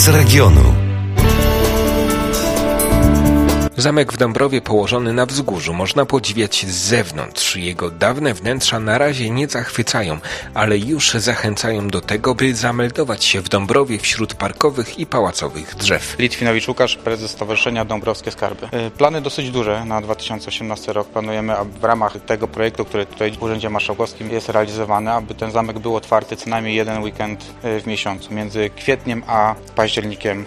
Puls regionu. Zamek w Dąbrowie położony na wzgórzu można podziwiać z zewnątrz. Jego dawne wnętrza na razie nie zachwycają, ale już zachęcają do tego, by zameldować się w Dąbrowie wśród parkowych i pałacowych drzew. Litwinowicz Łukasz, prezes Stowarzyszenia Dąbrowskie Skarby. Plany dosyć duże na 2018 rok. Planujemy, aby w ramach tego projektu, który tutaj w Urzędzie Marszałkowskim jest realizowany, aby ten zamek był otwarty co najmniej jeden weekend w miesiącu, między kwietniem a październikiem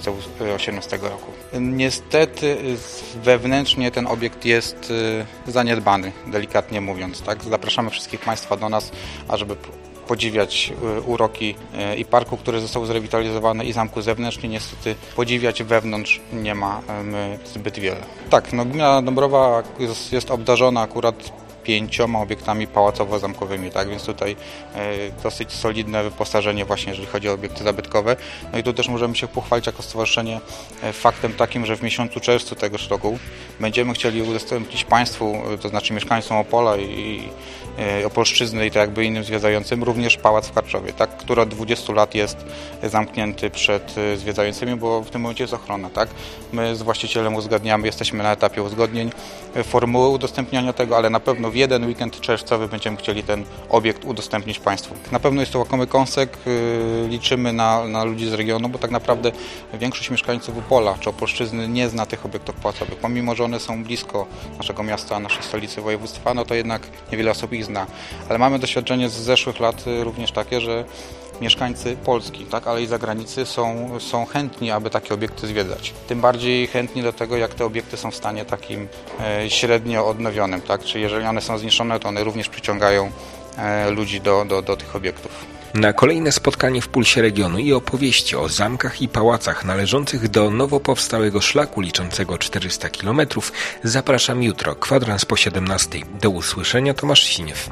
2018 roku. Niestety wewnętrznie ten obiekt jest zaniedbany, delikatnie mówiąc. Tak? Zapraszamy wszystkich Państwa do nas, ażeby podziwiać uroki i parku, który został zrewitalizowany, i zamku zewnętrznie. Niestety podziwiać wewnątrz nie ma zbyt wiele. Tak, gmina Dąbrowa jest obdarzona akurat 5 obiektami pałacowo-zamkowymi, tak, więc tutaj dosyć solidne wyposażenie właśnie, jeżeli chodzi o obiekty zabytkowe. No i tu też możemy się pochwalić jako stowarzyszenie faktem takim, że w miesiącu czerwcu tegoż roku będziemy chcieli udostępnić Państwu, to znaczy mieszkańcom Opola i Opolszczyzny i tak jakby innym zwiedzającym, również pałac w Karczowie, tak, który od 20 lat jest zamknięty przed zwiedzającymi, bo w tym momencie jest ochrona, tak. My z właścicielem uzgadniamy, jesteśmy na etapie uzgodnień formuły udostępniania tego, ale na pewno w jeden weekend czerwcowy będziemy chcieli ten obiekt udostępnić Państwu. Na pewno jest to łakomy kąsek, liczymy na ludzi z regionu, bo tak naprawdę większość mieszkańców Opola czy Opolszczyzny nie zna tych obiektów pałacowych. Pomimo że one są blisko naszego miasta, naszej stolicy województwa, no to jednak niewiele osób ich zna. Ale mamy doświadczenie z zeszłych lat również takie, że mieszkańcy Polski, tak, ale i zagranicy są chętni, aby takie obiekty zwiedzać. Tym bardziej chętni do tego, jak te obiekty są w stanie takim średnio odnowionym, tak? Czyli jeżeli one są zniszczone, to one również przyciągają ludzi do tych obiektów. Na kolejne spotkanie w Pulsie Regionu i opowieści o zamkach i pałacach należących do nowo powstałego szlaku liczącego 400 km zapraszam jutro, kwadrans po 17. Do usłyszenia, Tomasz Siniew.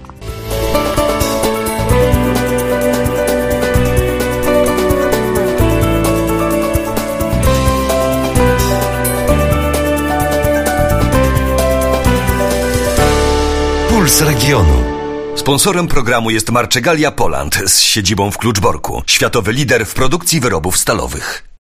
Puls regionu. Sponsorem programu jest Marczegalia Poland z siedzibą w Kluczborku, światowy lider w produkcji wyrobów stalowych.